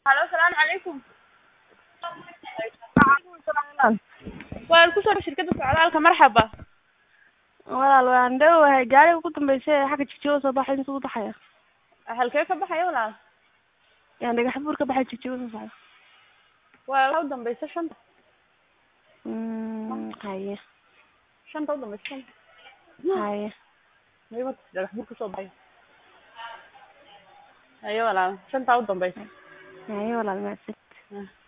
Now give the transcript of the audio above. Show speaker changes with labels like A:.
A: Halo, salaamu calaykum.
B: Waan ku soo shirkadda socdaalka marxaba.
A: Walaal waan dhawahay gaariga ugu dambeysay xagga Jigjiga soo baxay intuu u baxaya.
B: Halkee ka baxaya walaal?
A: Yaan dhagax buur ka baxay Jigjiga soo baxay.
B: Waa la dambeysay shanta.
A: Haye.
B: Shanta u dambeysay.
A: Haye.
B: Mayba dhagax buur ka soo baxay. Haye walaal, shanta u dambeysay.
A: Haye walaal ma